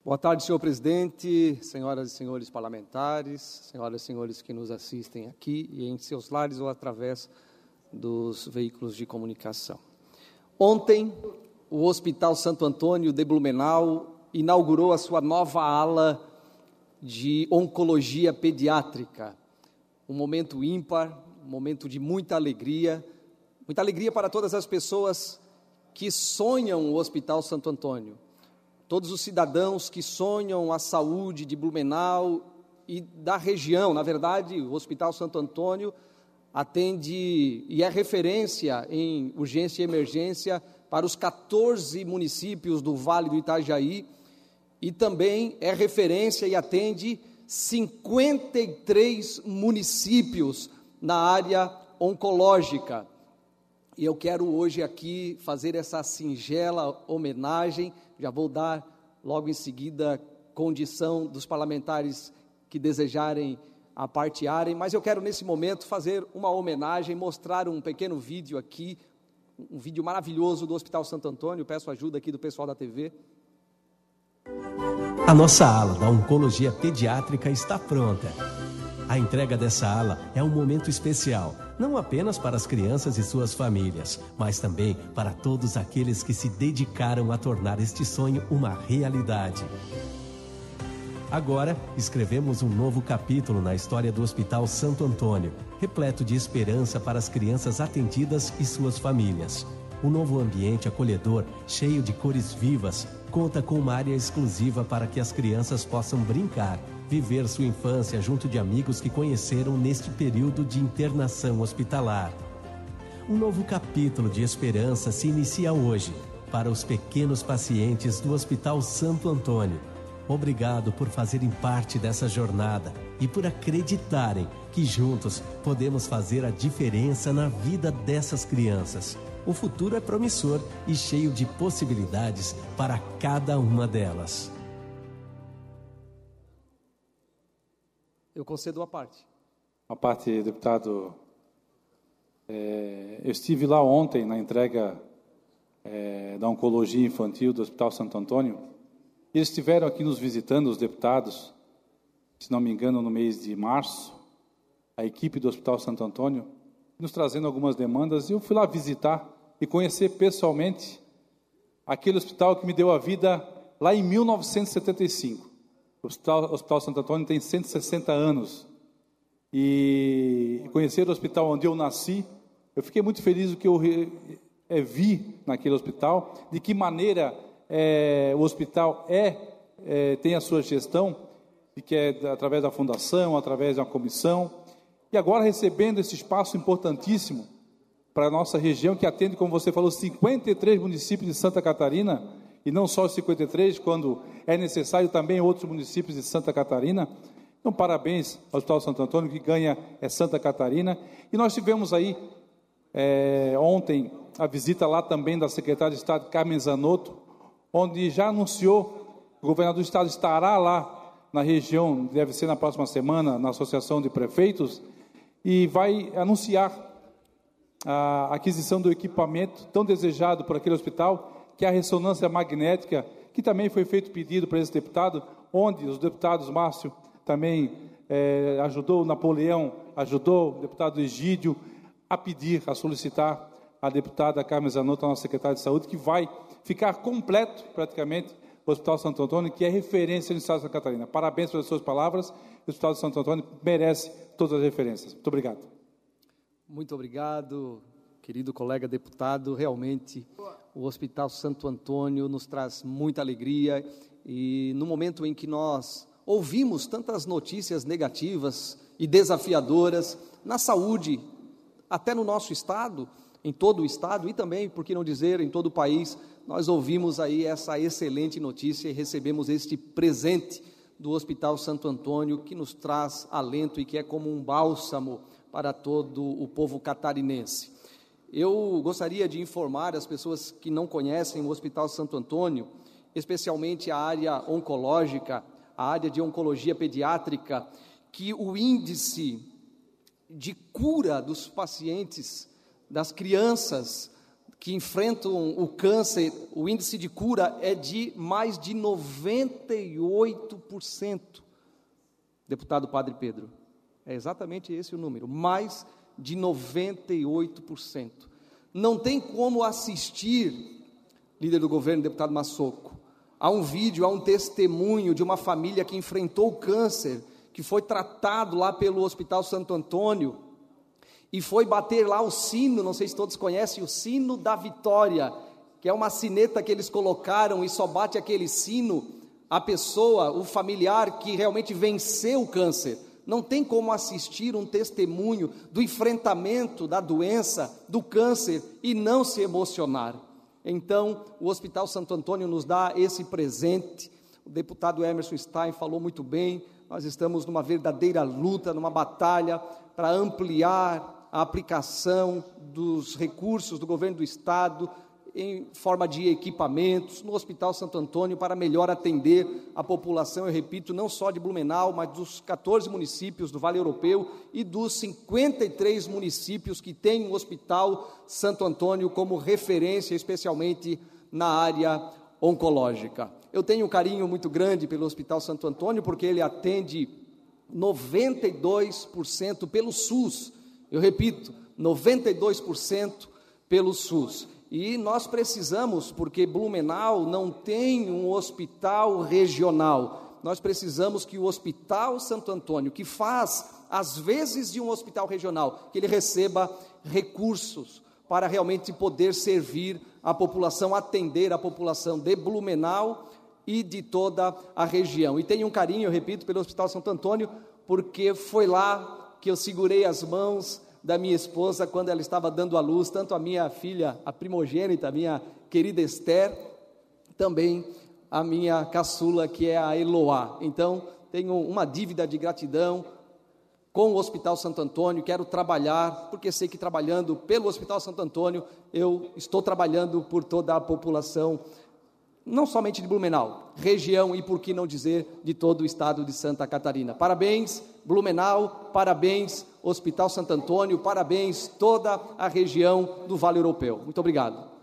Boa tarde, senhor presidente, senhoras e senhores parlamentares, senhoras e senhores que nos assistem aqui e em seus lares ou através dos veículos de comunicação. Ontem, o Hospital Santo Antônio de Blumenau inaugurou a sua nova ala de oncologia pediátrica. Um momento ímpar, um momento de muita alegria para todas as pessoas que sonham o Hospital Santo Antônio. Todos os cidadãos que sonham a saúde de Blumenau e da região. Na verdade, o Hospital Santo Antônio atende e é referência em urgência e emergência para os 14 municípios do Vale do Itajaí e também é referência e atende 53 municípios na área oncológica. E eu quero hoje aqui fazer essa singela homenagem. Já vou dar logo em seguida condição dos parlamentares que desejarem apartearem, mas eu quero nesse momento fazer uma homenagem, mostrar um pequeno vídeo aqui, um vídeo maravilhoso do Hospital Santo Antônio. Peço ajuda aqui do pessoal da TV. A nossa ala da oncologia pediátrica está pronta. A entrega dessa ala é um momento especial, não apenas para as crianças e suas famílias, mas também para todos aqueles que se dedicaram a tornar este sonho uma realidade. Agora, escrevemos um novo capítulo na história do Hospital Santo Antônio, repleto de esperança para as crianças atendidas e suas famílias. Um novo ambiente acolhedor, cheio de cores vivas, conta com uma área exclusiva para que as crianças possam brincar, viver sua infância junto de amigos que conheceram neste período de internação hospitalar. Um novo capítulo de esperança se inicia hoje para os pequenos pacientes do Hospital Santo Antônio. Obrigado por fazerem parte dessa jornada e por acreditarem que juntos podemos fazer a diferença na vida dessas crianças. O futuro é promissor e cheio de possibilidades para cada uma delas. Eu concedo a parte. A parte, deputado. Eu estive lá ontem na entrega da oncologia infantil do Hospital Santo Antônio. Eles estiveram aqui nos visitando, os deputados, se não me engano, no mês de março, a equipe do Hospital Santo Antônio, nos trazendo algumas demandas. E eu fui lá visitar e conhecer pessoalmente aquele hospital que me deu a vida lá em 1975. O Hospital Santo Antônio tem 160 anos. E conhecer o hospital onde eu nasci, eu fiquei muito feliz do que eu vi naquele hospital, de que maneira o hospital tem a sua gestão, de que é através da fundação, através de uma comissão, e agora recebendo esse espaço importantíssimo para a nossa região, que atende, como você falou, 53 municípios de Santa Catarina, e não só os 53, quando é necessário também outros municípios de Santa Catarina. Então, parabéns ao Hospital Santo Antônio, que ganha Santa Catarina. E nós tivemos aí, ontem, a visita lá também da secretária de Estado, Carmen Zanotto, onde já anunciou que o governador do Estado estará lá na região, deve ser na próxima semana, na Associação de Prefeitos, e vai anunciar a aquisição do equipamento tão desejado por aquele hospital, que é a ressonância magnética, que também foi feito pedido para esse deputado, onde os deputados Márcio também ajudou, Napoleão ajudou, o deputado Egídio, a pedir, a solicitar a deputada Carmen Zanotto, a nossa secretária de Saúde, que vai ficar completo, praticamente, o Hospital Santo Antônio, que é referência no Estado de Santa Catarina. Parabéns pelas suas palavras, o Hospital de Santo Antônio merece todas as referências. Muito obrigado. Muito obrigado, querido colega deputado. Realmente, o Hospital Santo Antônio nos traz muita alegria e no momento em que nós ouvimos tantas notícias negativas e desafiadoras na saúde, até no nosso estado, em todo o estado e também, por que não dizer, em todo o país, nós ouvimos aí essa excelente notícia e recebemos este presente do Hospital Santo Antônio, que nos traz alento e que é como um bálsamo para todo o povo catarinense. Eu gostaria de informar as pessoas que não conhecem o Hospital Santo Antônio, especialmente a área oncológica, a área de oncologia pediátrica, que o índice de cura dos pacientes, das crianças que enfrentam o câncer, o índice de cura é de mais de 98%. Deputado Padre Pedro, é exatamente esse o número, mais de 98%. Não tem como assistir, líder do governo, deputado Massoco, a um vídeo, a um testemunho de uma família que enfrentou o câncer, que foi tratado lá pelo Hospital Santo Antônio, e foi bater lá o sino, não sei se todos conhecem, o sino da vitória, que é uma sineta que eles colocaram e só bate aquele sino a pessoa, o familiar que realmente venceu o câncer. Não tem como assistir um testemunho do enfrentamento da doença, do câncer, e não se emocionar. Então, o Hospital Santo Antônio nos dá esse presente. O deputado Emerson Stein falou muito bem, nós estamos numa verdadeira luta, numa batalha para ampliar a aplicação dos recursos do governo do estado em forma de equipamentos no Hospital Santo Antônio para melhor atender a população, eu repito, não só de Blumenau, mas dos 14 municípios do Vale Europeu e dos 53 municípios que têm o Hospital Santo Antônio como referência, especialmente na área oncológica. Eu tenho um carinho muito grande pelo Hospital Santo Antônio, porque ele atende 92% pelo SUS. Eu repito, 92% pelo SUS. E nós precisamos, porque Blumenau não tem um hospital regional, nós precisamos que o Hospital Santo Antônio, que faz às vezes de um hospital regional, que ele receba recursos para realmente poder servir a população, atender a população de Blumenau e de toda a região. E tenho um carinho, eu repito, pelo Hospital Santo Antônio, porque foi lá que eu segurei as mãos da minha esposa quando ela estava dando à luz, tanto a minha filha, a primogênita, a minha querida Esther, também a minha caçula, que é a Eloá. Então, tenho uma dívida de gratidão com o Hospital Santo Antônio, quero trabalhar, porque sei que trabalhando pelo Hospital Santo Antônio, eu estou trabalhando por toda a população, não somente de Blumenau, região e, por que não dizer, de todo o estado de Santa Catarina. Parabéns, Blumenau, parabéns, Hospital Santo Antônio, parabéns, toda a região do Vale Europeu. Muito obrigado.